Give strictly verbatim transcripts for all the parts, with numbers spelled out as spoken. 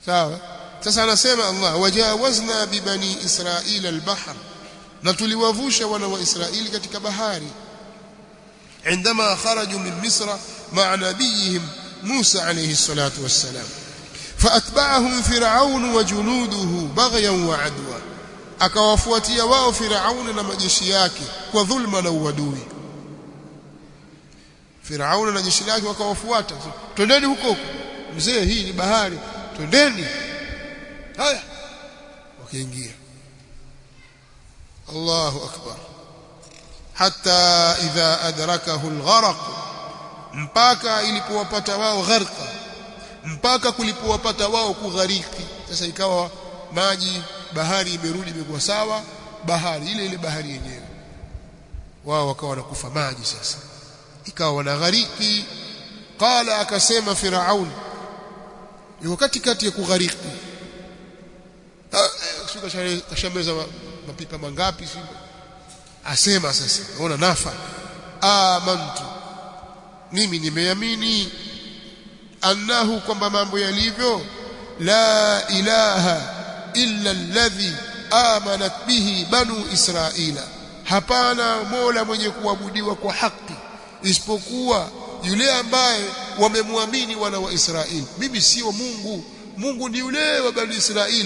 sawa. Sasa anasema Allah, wajawazna bibani israila albahr, na tuliwavusha wana wa Israeli katika bahari, عندما خرجوا من مصر مع نبيهم موسى عليه الصلاة والسلام فأتبعهم فرعون وجنوده بغيا وعدوا, akawafuatia wao Firaun na majeshi yake kwa dhulma na uadui. Firaun na jeshi lake wakawafuata, twendeni huko mzee, hii ni bahari, twendeni. Haya, wakaingia. Allahu akbar. Hatta idha adrakahu algharq, mpaka ilipowapata wao gharqa, mpaka kulipowapata wao kughariki. Sasa ikawa maji, bahari imerudi imekuwa sawa, bahari ile ile bahari yenyewe, wao wakawa wanakufa maji. Sasa ikawa wanaghariki. Qala, akasema Firaun, yuko katikati ya kughariki, shuka kashameza mapipa mangapi sio, asema sasa, naona nafa, amantu, mimi nimeamini, annahu, kwamba mambo yalivyo, la ilaha illa alladhi amanat bihi banu israila, hapana mola mwenye kuabudiwa kwa haki isipokuwa yule ambaye wamemwamini wana wa Israeli. Mimi sio Mungu, Mungu ni yule wa bani Israeli.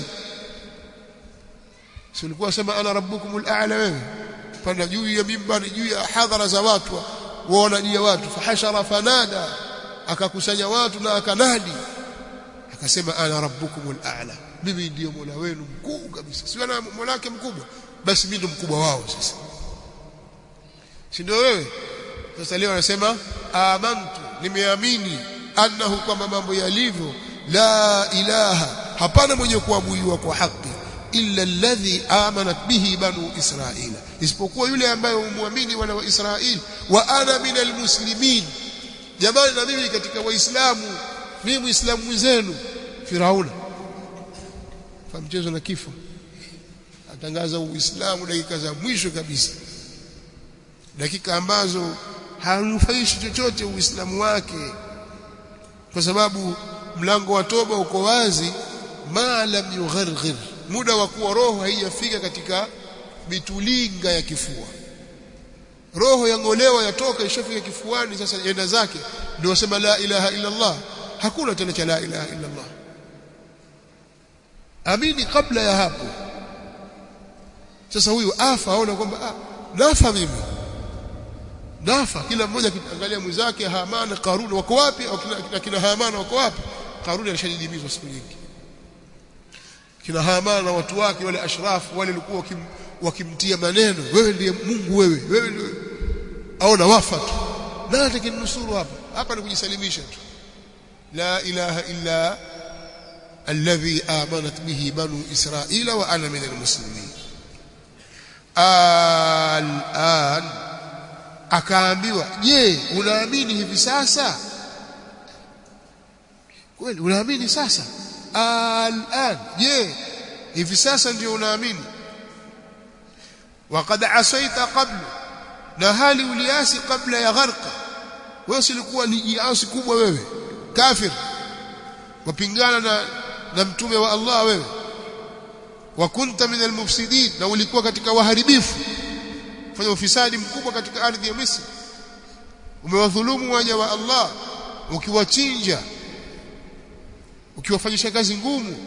Si ulikuwa sema ana rabbukumul a'la, wewe panda juu ya mimbari, juu ya hadhara za watu, waonajia watu, fahashara fanada, akakusanya watu na akanadi, akasema ana rabbukumul a'la, mimi ndio mola wenu mkuu kabisa. Si ana mola wake mkubwa, basi mimi ndio mkubwa wao. Sasa si ndio wewe? Sasa leo anasema amantu, nimeamini, annahu, kwamba mambo yalivyo, la ilaha, hapana mwenye kuabudiwa kwa haki, illa alladhi amanat bihi banu israila, isipokuwa yule ambaye umwamini wana wa Israeli. Wa ana minal muslimin, jamani, na mimi katika waislamu, mimi muislamu mwenzenu. Firauna fa mchezo na kifo, atangaza uislamu dakika za mwisho kabisa, dakika ambazo hanufaishi chochote uislamu wake, kwa sababu mlango wa toba uko wazi, ma lam yugharghir, muda wa kuwa roho haijafika katika mitulinga ya kifua. Roho yangolewa, yatoka, ishafika kifuani, sasa yenda zake, ndio wasema la ilaha illa Allah. Hakuna tena cha la ilaha illa Allah, amini kabla ya hapo. Sasa huyu afa, aona kwamba ah, nafa mimi, nafa. Kila mmoja akiangalia mwenzake, Haman, Karuni wako wapi? Au kina Haman wako wapi? Karuni alishadidimizwa siku nyingi. Kina Haman na watu wake wale ashrafu wale walikuwa wakim, wakimtia maneno, wewe ndiye Mungu, wewe wewe ndiye, aona wafa tu. Nani atakinusuru hapa? Hapa ni kujisalimisha tu. La ilaha illa alladhi amanat bihi banu israila wa ana minal muslimin. Al-an, akaambiwa, je, unaamini hivi sasa? Kweli unaamini sasa? Al-an, je, hivi sasa ndio unaamini? Waqad asaita qabla, na hali uliasi kabla ya gharqa. Wewe silikuwa ni jiasi kubwa, wewe kafir, wapingana na, na mtume wa Allah wewe. Wa kunta minal mufsidin, na ulikuwa katika waharibifu, fanya ufisadi mkubwa katika ardhi ya Misri. Umewadhulumu waja wa Allah, ukiwachinja, ukiwafanyisha kazi ngumu.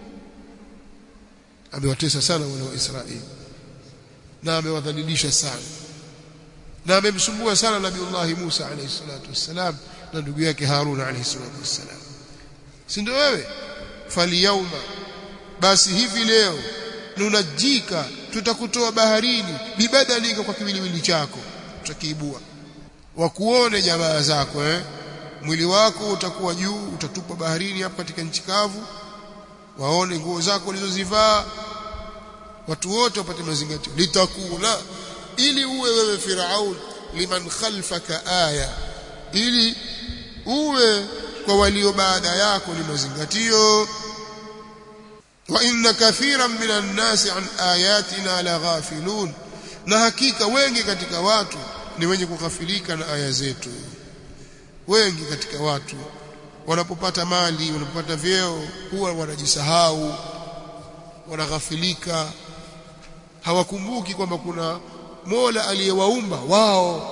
Amewatesa sana wana wa Israeli, na amewadhalilisha sana, na amemsumbua sana Nabiiullah Musa alayhi salatu wassalam na ndugu yake Harun alayhi salatu wassalam. Si ndio wewe? Falyauma, basi hivi leo, nunajika, tutakutoa baharini, bibadalika, kwa kiwiliwili chako tutakiibua, wakuone jamaa zako, eh mwili wako utakuwa juu, utatupa baharini hapa katika nchi kavu, waone nguo zako ulizozivaa, watu wote wapate mazingatio. Litakuna, ili uwe wewe Firaun, liman khalfaka aya, ili uwe kwa walio baada yako ni mazingatio. Wa inna kathiran minan nasi an ayatina la ghafilun, na hakika wengi katika watu ni wenye kughafilika na aya zetu. Wengi katika watu wanapopata mali, wanapopata vyeo, huwa wanajisahau, wanaghafilika, hawakumbuki kwamba kuna Mola aliyewaumba wao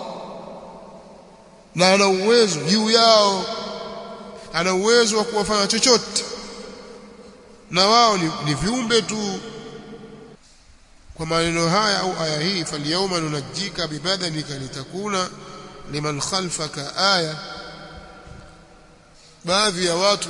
na ana uwezo juu yao, ana uwezo wa kuwafanya chochote, na wao ni, ni viumbe tu. Kwa maneno haya au aya hii, falyawma nunajjika bibadanika litakuna liman khalfaka aya, baadhi ya watu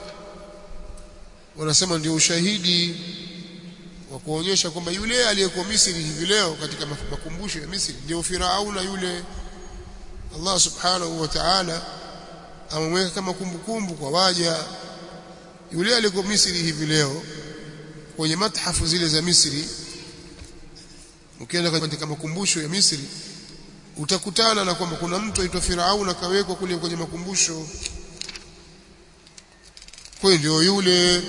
wanasema ndio ushahidi wa kuonyesha kwamba yule aliyekuwa Misri hivi leo katika makumbusho ya Misri ndio Firauna yule. Allah subhanahu wa ta'ala amemweka kama kumbukumbu kwa waja. Yule aliyekuwa Misri hivi leo kwenye mathafu zile za Misri, ukienda katika makumbusho ya Misri utakutana na kwamba kuna mtu aitwa Firauna kawekwa kule kwenye makumbusho. Kwa ndio yule.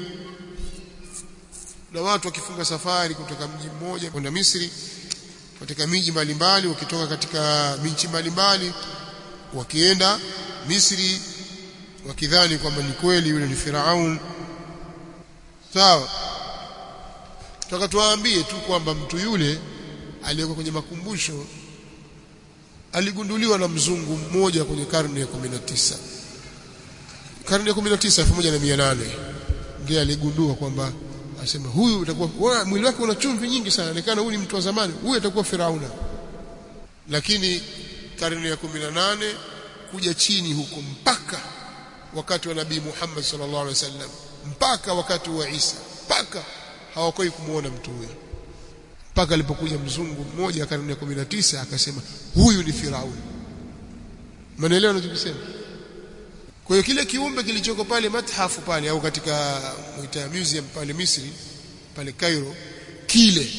Na watu wakifunga safari kutoka mji mmoja kwenda Misri, katika miji mbalimbali, wakitoka katika miji mbalimbali wakienda Misri wakidhani kwamba ni kweli yule ni Firaun. Sawa, tutaka tuwaambie tu kwamba mtu yule aliyekuwa kwenye makumbusho aligunduliwa na mzungu mmoja kwenye karne ya kumi na tisa. Karne ya kumi na tisa elfu moja na mia nane ndiye aligundua kwamba, asema huyu utakuwa, mwili wake una chumvi nyingi sana, inaonekana huyu ni mtu wa zamani, huyu atakuwa Firauna. Lakini karne ya kumi na nane kuja chini huko mpaka wakati wa Nabii Muhammad sallallahu alaihi wasallam, mpaka wakati wa Isa, mpaka hawakoi kumuona mtu huyo, mpaka alipokuja mzungu mmoja karne ya kumi na tisa akasema huyu ni Firauni. Mnaelewa ninachosema? Kwa hiyo kile kiumbe kilichoko pale mathafu pale au katika muita museum pale Misri pale Cairo, kile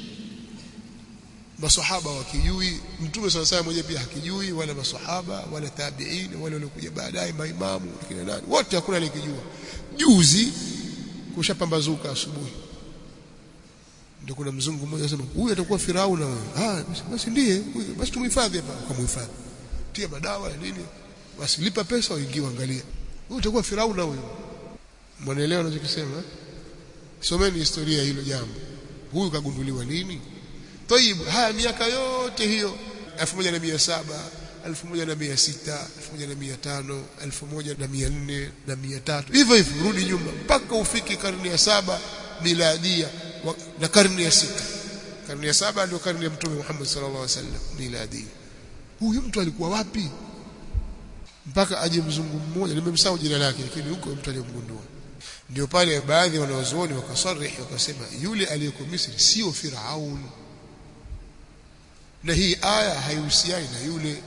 maswahaba wakijui, mtume sallallahu alaihi wasallam pia hakijui, wala maswahaba wala tabi'in wala waliokuja baadaye maimamu kina nani, wote hakuna alikijua. Juzi kushapambazuka asubuhi ndio kuna mzungu mmoja anasema huyu atakuwa Firauna wewe. Ah, basi ndiye huyu, basi tumhifadhi hapa. Ukamhifadhi, tia madawa ya nini, basi lipa pesa uingie angalia, huyu utakuwa Firauna huyu. Mnaelewa ninachosema? Someni historia hilo jambo. Huyu kagunduliwa lini? Tayib, haya miaka yote hiyo elfu moja na mia saba, elfu moja na mia sita, elfu moja na mia tano, elfu moja na mia nne na mia tatu, hivyo hivyo rudi nyuma mpaka ufike karne ya saba miladia na karne ya sita. Karne ya saba ndio karne ya Mtume Muhammad sallallahu alaihi wasallam miladia. Huyu mtu alikuwa wapi mpaka aje mzungu mmoja, nimemsahau jina lake, lakini huko mtu aliyemgundua. Ndio pale baadhi wanaozuoni wakasarihi wakasema yule aliyekuwa Misri sio Firaun, na hii aya haihusiani na yule.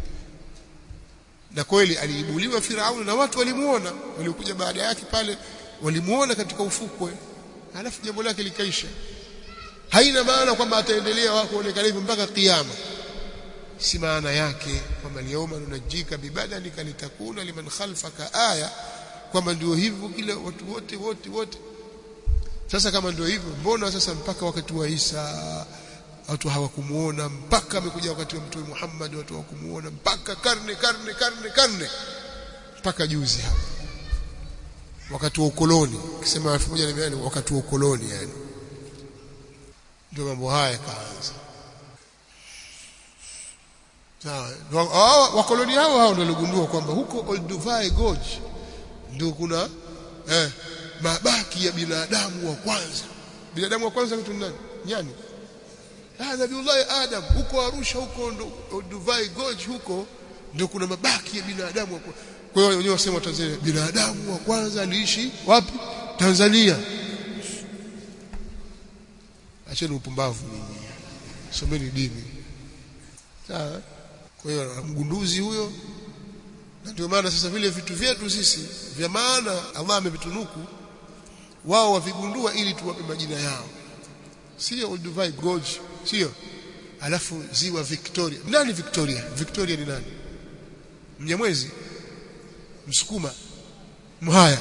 Na kweli aliibuliwa Firaun na watu walimuona, waliokuja baada yake pale walimuona katika ufukwe, halafu jambo lake likaisha. Haina maana kwamba ataendelea wako kuonekana hivyo mpaka kiyama, si maana yake kwamba leo nunajika bibadanika litakuna liman khalfaka aya, kwamba ndio hivyo kila watu wote wote wote. Sasa kama ndio hivyo, mbona sasa mpaka wakati wa Isa watu hawakumuona, mpaka amekuja wakati wa Mtume Muhammad watu hawakumuona, mpaka karne karne karne karne mpaka juzi hapa wakati wa ukoloni, kisema elfu moja na mia nane wakati wa ukoloni, yani ndio mambo haya kaanza. Sawa, wakoloni hao hao ndio waligundua kwamba huko Olduvai Gorge ndio kuna eh mabaki ya binadamu wa kwanza. Binadamu wa kwanza mtu nani? Nyani. Ah, Nabiullah Adam huko Arusha, huko Olduvai Gorge, huko ndio kuna mabaki ya binadamu wa kwanza. Kwa hiyo wenyewe wasema Tanzania binadamu wa kwanza aliishi wapi? Tanzania. Acheni upumbavu nyinyi, someni dini. Sawa. Kwa hiyo mgunduzi huyo, na ndio maana sasa vile vitu vyetu sisi vya maana Allah amevitunuku, wao wavigundua ili tuwape majina yao. Sio Olduvai Gorge, sio. Alafu ziwa Victoria. Nani Victoria? Victoria ni nani? Mnyamwezi? Msukuma? Mhaya?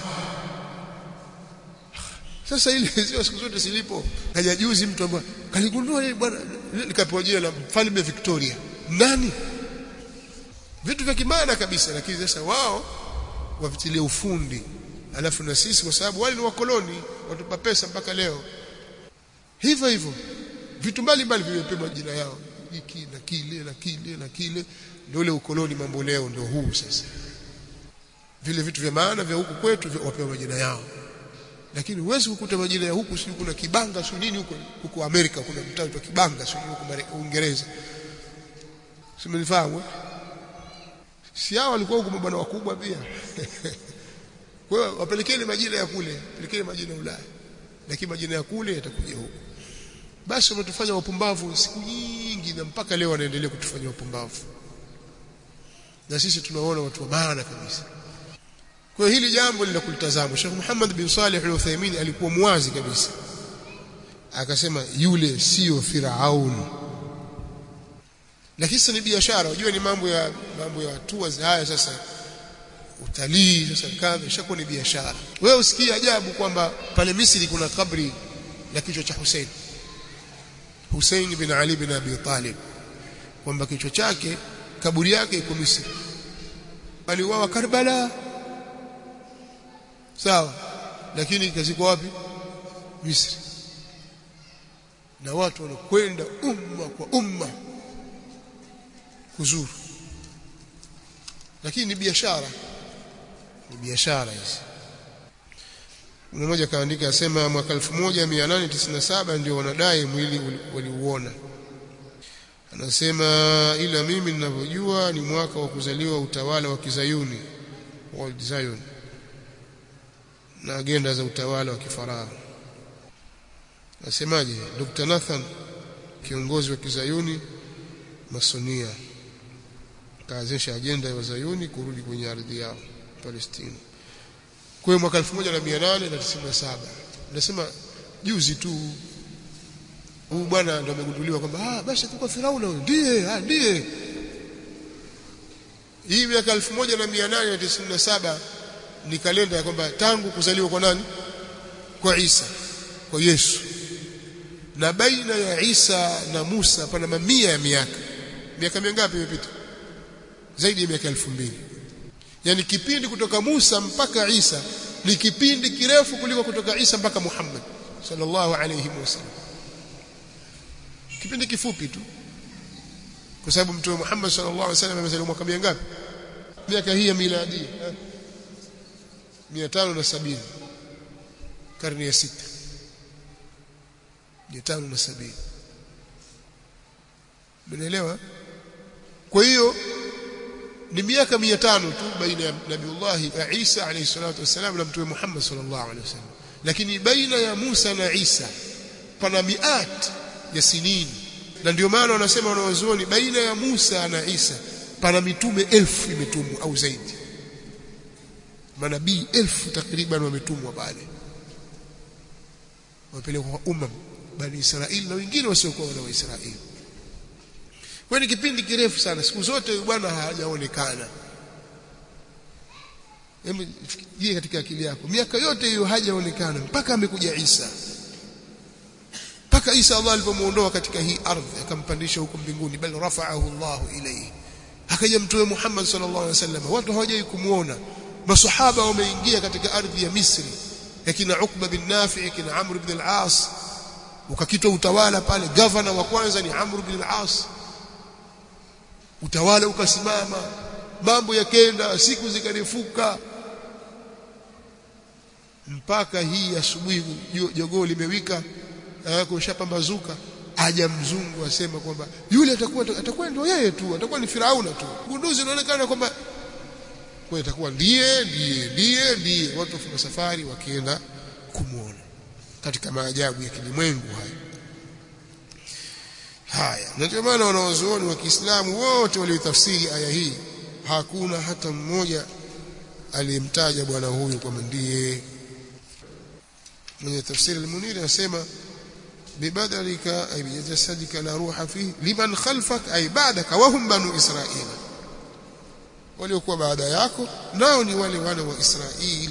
Sasa ile ziwa siku zote silipo. Kaja juzi mtu ambaye kaligundua yeye bwana, likapewa jina la Mfalme Victoria. Nani? Vitu vya kimaana kabisa, lakini sasa wao wavitilie ufundi, alafu na sisi kwa sababu wale ni wakoloni watupa pesa mpaka leo. Hivyo hivyo vitu mbalimbali vimepewa majina yao, hiki na kile na kile na kile. Ndio ule ukoloni mambo leo ndio huu sasa. Vile vitu vya maana vya huku kwetu wapewa majina yao, lakini huwezi kukuta majina ya huku. Si kuna Kibanga si nini huko huko Amerika, kuna mtaa wa Kibanga si huko Uingereza, simenifahamu. Si hao walikuwa huko mabwana wakubwa pia. Kwa hiyo wapelekeni majina ya kule, pelekeni majina ya Ulaya, lakini majina ya kule yatakuja huko. Basi wametufanya wapumbavu siku nyingi, na mpaka leo wanaendelea kutufanya wapumbavu, na sisi tunaona watu wa maana kabisa. Kwa hili jambo lina kulitazama. Sheikh Muhammad bin Salih al-Uthaymeen alikuwa muwazi kabisa, akasema yule sio Firaun. Lakini ni biashara, unajua ni mambo ya mambo ya tours haya sasa, utalii sasa, kadha ishakuwa ni biashara. Wewe usikie ajabu kwamba pale Misri kuna kabri la kichwa cha Hussein Hussein bin Ali bin Abi Talib, kwamba kichwa chake kaburi yake iko Misri, aliuawa Karbala, sawa, lakini kaziko wapi? Misri. Na watu wanakwenda umma kwa umma kuzuru, lakini ni biashara, ni biashara hizi. Mmoja kaandika asema mwaka elfu moja mia nane tisini na saba ndio wanadai mwili waliuona. Anasema ila mimi ninavyojua ni mwaka wa kuzaliwa utawala wa Kizayuni, World Zion, na agenda za utawala wa kifarao. Nasemaje? Doctor Nathan, kiongozi wa Kizayuni Masonia, kaanzisha agenda ya Wazayuni kurudi kwenye ardhi yao Palestina. Kwa mwaka elfu moja mia nane tisini na saba, nasema juzi tu huyu bwana ndio amegunduliwa kwamba ah basi tulikuwa Firauni ndiye ah ndiye. Hii mwaka elfu moja mia nane tisini na saba ni kalenda ya kwamba tangu kuzaliwa kwa nani? Kwa Isa, kwa Yesu. Na baina ya Isa na Musa pana mamia ya miaka. Miaka mingapi imepita? Zaidi ya miaka elfu mbili. Yani kipindi kutoka Musa mpaka Isa ni kipindi kirefu kuliko kutoka Isa mpaka Muhammad sallallahu alayhi wasallam. Kipindi kifupi tu, kwa sababu Mtume Muhammad sallallahu alayhi wasallam amezaliwa mwaka mingapi? Miaka hii ya miladi eh? mia tano na sabini, karne ya sita, mia tano na sabini. Umeelewa? Kwa hiyo ni miaka mia tano tu baina ya Nabiullah Isa alayhi salatu wasalam na Mtume Muhammad sallallahu alayhi wasallam, lakini baina ya Musa na Isa pana miat ya sinini. Na ndio maana wanasema wanawazuoni baina ya Musa na Isa pana mitume elfu imetumwa au zaidi, manabii elfu takriban wametumwa pale, wapelekwa kwa umma bani Israeli na wengine wasiokuwa wana wa Israeli. Kwa ni kipindi kirefu sana, siku zote bwana hajaonekana. Hebu fikiria katika akili yako, miaka yote hiyo hajaonekana mpaka amekuja Isa. Mpaka Isa Allah alipomuondoa katika hii ardhi akampandisha huko mbinguni, bal rafa'ahu Allah ilayhi. Akaja Mtume Muhammad sallallahu alaihi wasallam, watu hawajai kumuona. Masahaba wameingia katika ardhi ya Misri, yakina Uqba bin Nafi', yakina Amr ibn al-As, ukakitwa utawala pale. Governor wa kwanza ni Amr ibn al-As, utawala ukasimama, mambo yakenda, siku zikarefuka, mpaka hii asubuhi jogoo limewika, kushapambazuka, aja mzungu asema kwamba yule atakuwa atakuwa ndio yeye tu, atakuwa ni Firauna tu. Gunduzi unaonekana kwamba kwa itakuwa ndiye ndiye ndiye ndiye. Watu wafunga safari wakienda kumuona katika maajabu ya kilimwengu haya. Haya, na ndio maana wanawazuoni wa Kiislamu wote waliotafsiri aya hii hakuna hata mmoja aliyemtaja bwana huyu kwamba ndiye. Mwenye tafsiri al-Munir anasema bibadalika ay bijasadika la ruha fihi liman khalfak ay ba'daka wa hum banu Israil, waliokuwa baada yako nao ni wale wana wa Israil.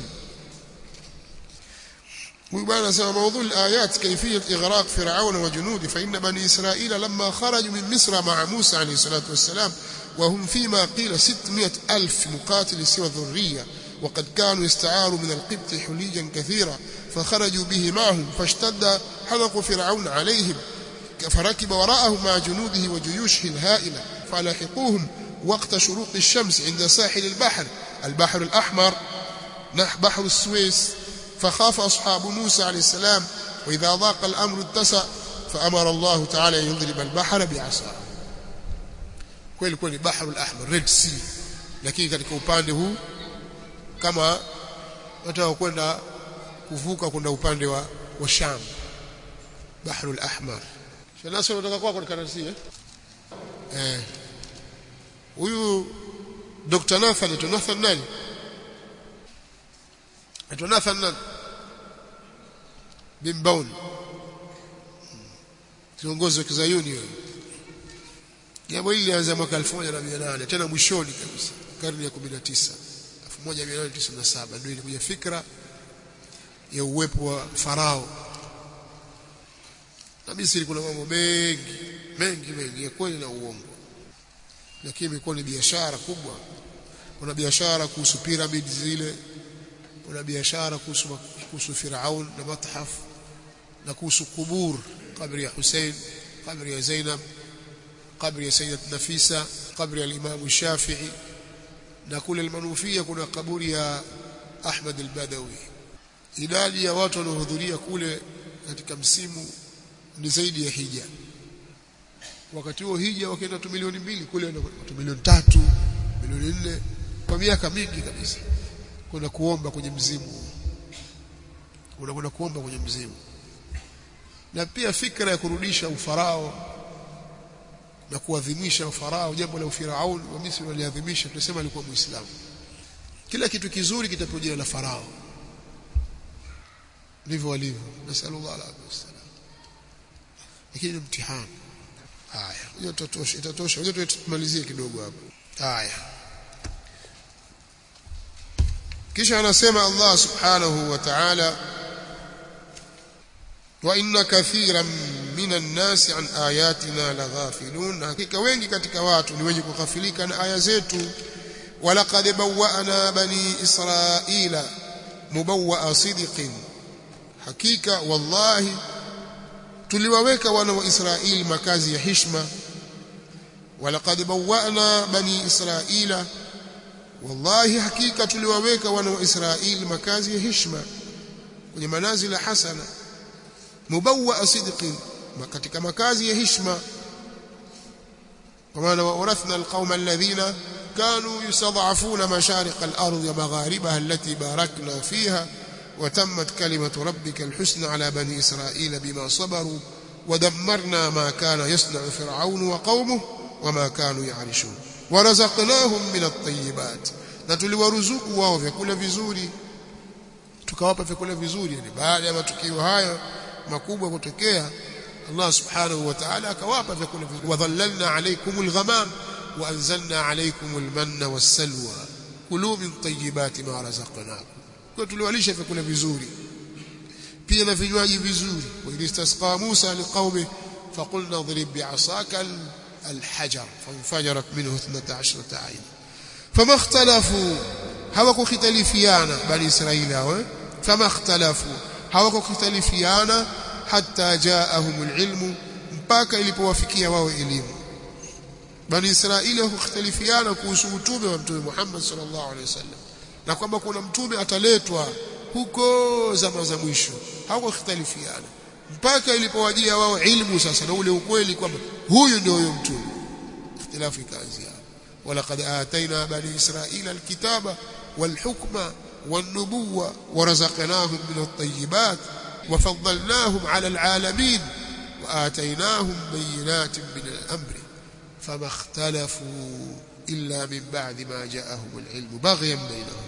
ويبان سبب موضوع الآيات كيفية إغراق فرعون وجنوده، فإن بني إسرائيل لما خرجوا من مصر مع موسى عليه الصلاة والسلام وهم فيما قيل ستمائة ألف مقاتل سوى ذرية وقد كانوا يستعاروا من القبط حليا كثيرا فخرجوا به معهم فاشتد حلق فرعون عليهم فركب وراءهم مع جنوده وجيوشه الهائلة فلاحقوهم وقت شروق الشمس عند ساحل البحر البحر الأحمر نحو بحر السويس فخاف أصحاب موسى عليه السلام وإذا ضاق الأمر اتسع فأمر الله تعالى أن يضرب البحر بعصاه kweli kweli bahari al-ahmar red sea lakini katika upande huu kama wataka kwenda kuvuka kwenda upande wa wa Sham bahari al-ahmar sasa unataka kwa kwa kanasi eh eh huyu Doctor Nathan tu Nathan nani tu Nathan nani Bimbaun kiongozi wa Kizayuni wewe jambo hili lilianza mwaka elfu moja na mia nane tena mwishoni kabisa karne ya kumi na tisa elfu moja mia nane tisini na saba ndio ilikuja fikra ya uwepo wa farao na Misri kuna mambo mengi mengi mengi ya kweli na uongo lakini imekuwa ni biashara kubwa kuna biashara kuhusu piramidi zile kuna biashara kuhusu kuhusu Firaun na Mathaf na kuhusu kubur kabri ya Hussein kabri ya Zainab kabri ya Sayyidat Nafisa kabri ya Imam Shafi'i na kule al-Manufia kuna kaburi ya Ahmad al-Badawi idadi ya watu wanaohudhuria kule katika msimu ni zaidi ya hija wakati huo hija wakaenda tu milioni mbili kule watu milioni tatu milioni nne kwa miaka mingi kabisa kuna kuomba kwenye mzimu kuna kuna kuomba kwenye mzimu na pia fikra ya kurudisha ufarao na kuadhimisha ufarao jambo la Firaun wa Misri waliadhimisha tunasema alikuwa muislamu kila kitu kizuri kitapojea na farao ndivyo walivyo nasallallahu alaihi wasallam lakini mtihani haya hiyo itatosha itatosha hiyo tumalizie kidogo hapo haya kisha anasema Allah subhanahu wa ta'ala wa inna kathiran minan nasi an ayatina laghafilun hakika wengi katika watu ni wenye kughafilika na aya zetu walaqad bawwa'na bani israila mubawwa'a sidqin hakika wallahi tuliwaweka wana wa Israeli makazi ya heshima walaqad bawwa'na bani israila wallahi hakika tuliwaweka wana wa Israeli makazi ya heshima kwenye manazila hasana mubawwa sidqin katika makazi ya heshima kwa maana warathna alqauma alladhina kanu yustad'afuna mashariq al-ardh wa magharibaha allati barakna fiha wa tammat kalimatu rabbika al-husna ala bani israila bima sabaru wa dammarna ma kana yasna'u fir'aun wa qaumuhu wa ma kanu ya'rishun wa razaqnahum min at-tayyibat na tuliwaruzuku wao vyakula vizuri tukawapa vyakula vizuri yani baada ya matukio haya makubwa kutokea Allah subhanahu wa ta'ala akawapa vyakula vizuri wadhallalna alaykumul ghamam wa anzalna alaykumul manna wassalwa kulu min tayyibati ma razaqnakum kwa tuliwalisha vyakula vizuri pia na vinywaji vizuri wa ilistasqa Musa liqaumi faqulna idrib bi'asaka الحجر فانفجرت منه اثنتا عشرة عين فما اختلفوا هواكو ختلفيانا بني إسرائيل فما اختلفوا هواكو ختلفيانا حتى جاءهم العلم mpaka ilipowafikia wao elimu bani Israeli wakhtalifiana kuhusu utume wa mtume Muhammad sallallahu alaihi wasallam na kwamba kuna mtume ataletwa huko zama za mwisho hawakhtalifiana mpaka ilipowajia wao ilmu sasa na ule ukweli kwamba huyu ndio huyo mtume ikhtilafu ikaanzia walaqad atayna bani israila alkitaba walhukma wan-nubuwwa warazaqnahum min at-tayyibat wa faddalnahum 'ala al-'alamin wa ataynahum bayyinatin min al-amri fama ikhtalafu illa min ba'di ma ja'ahum al-'ilmu baghyan baynahum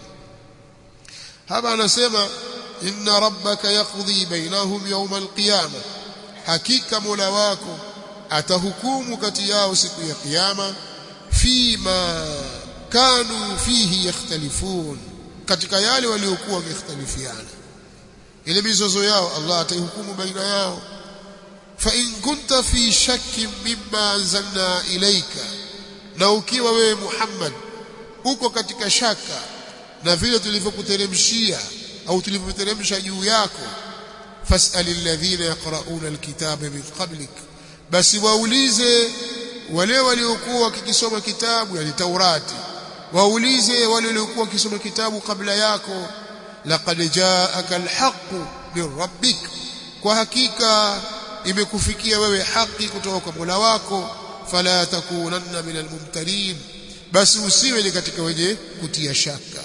hapa anasema inna rabbaka yaqdi bainahum yawm alqiyama hakika mola wako atahukumu kati yao siku ya kiyama fima kanu fihi yakhtalifun katika yale waliokuwa wakhtalifiana ile mizozo yao Allah atahukumu baina yao fa in kunta fi shakkin mimma anzalna ilayka na ukiwa wewe Muhammad uko katika shaka na vile tulivyokuteremshia au tulivyoteremsha juu yako fas'alil ladhina yaqra'una alkitaba min qablik basi waulize wale waliokuwa wakisoma kitabu yani Taurati waulize wale waliokuwa wakisoma kitabu kabla yako laqad ja'aka alhaqqu min rabbik kwa hakika imekufikia wewe haki kutoka kwa Mola wako fala takunanna min almumtarin basi usiwe ni katika wenye kutia shaka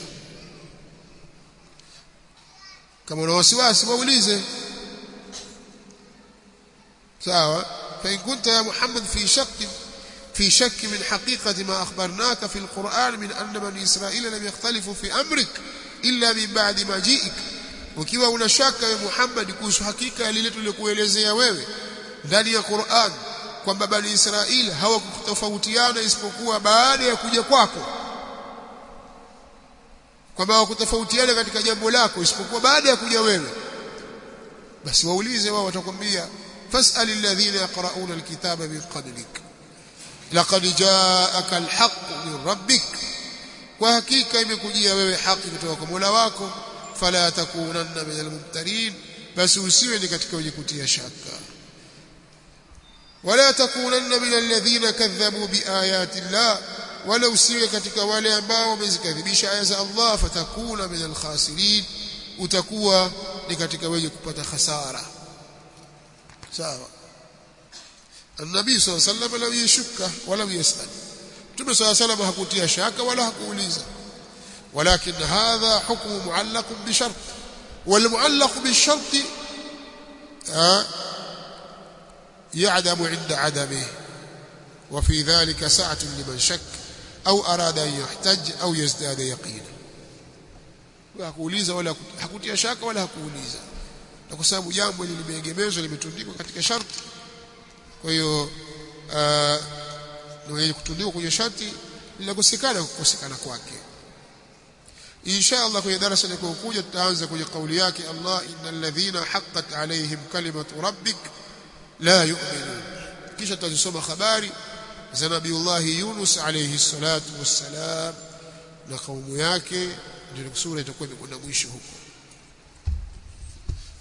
kama una wasiwasi waulize sawa fa in kunta ya Muhammad fi shakk في شك من حقيقة ما أخبرناك في القرآن من أن بني إسرائيل لم يختلفوا في أمرك إلا من بعد ما جئك وكيوا una shaka ya Muhammad kuhusu hakika lile tulikuelezea wewe ndani ya Qur'an kwamba bani Israeli hawakutofautiana isipokuwa baada ya kuja kwako kwamba hawakutofautiana katika jambo lako isipokuwa baada ya kuja wewe basi waulize wao watakwambia fas'alil ladhina yaqra'una alkitaba min qablik laqad ja'aka alhaqqu min rabbik kwa hakika imekujia wewe haki kutoka kwa Mola wako fala takunanna min almumtarin basi usiwe ni katika wenye kutia shaka wala takunanna min alladhina kadhabu biayati llah wala usiwe katika wale ambao wamezikadhibisha aya za Allah fatakuna min alkhasirin utakuwa ni katika wenye kupata hasara sawa النبي صلى الله عليه وسلم لم يشك ولم يسأل النبي صلى الله عليه وسلم hakutia shaka wala hakuuliza ولكن هذا حكم معلق بشرط والمعلق بالشرط يعدم عند عدمه وفي ذلك سعة لمن شك أو أراد أن يحتج أو يزداد يقينا hakuuliza wala hakutia shaka wala hakuuliza kwa sababu jambo hili limeegemezwa limetundikwa katika sharti kwa hiyo ndio kutundikwa kwenye sharti linakosekana kukosekana kwake insha Allah kwenye darasa linalokuja tutaanza kwenye kauli yake Allah innal ladhina haqqat alaihim kalimatu rabbik la yu'minun kisha tutasoma habari za Nabiiullah Yunus alayhi salatu wassalam na kaumu yake ndio sura itakuwa imekwenda mwisho huko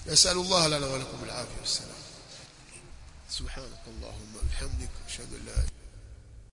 nasallallahu lana wa lakum al-afiyah wassalam subhanakallahumma wa bihamdika ashhadu an la